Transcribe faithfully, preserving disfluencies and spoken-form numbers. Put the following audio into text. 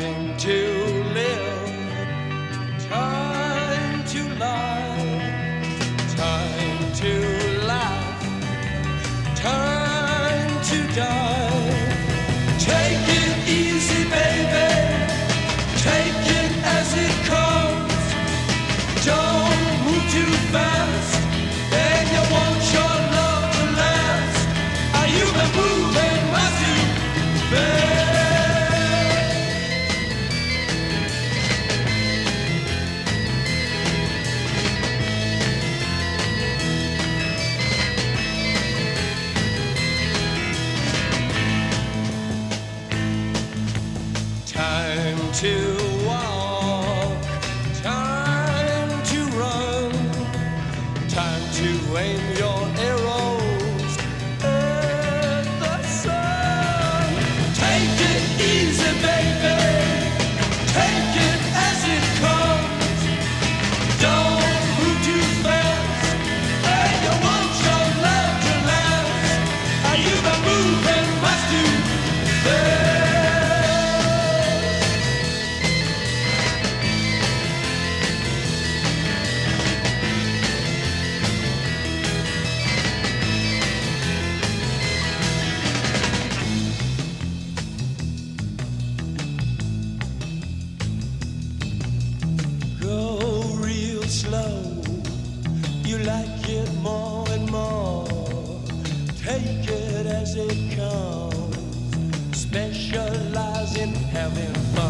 Time to live, time to lie, time to laugh, time to die. Take it easy, baby, take it as it comes. Don't move too fast, and you want your love to last. Are you been moving, must you, baby? Time to walk, time to run, time to aim your arrows at the sun. Take it easy, baby, take it as it comes. Don't move too fast, and you want your love to last. Are you the moving, must you, baby? Go real slow, you like it more and more. Take it as it comes, specialize in having fun.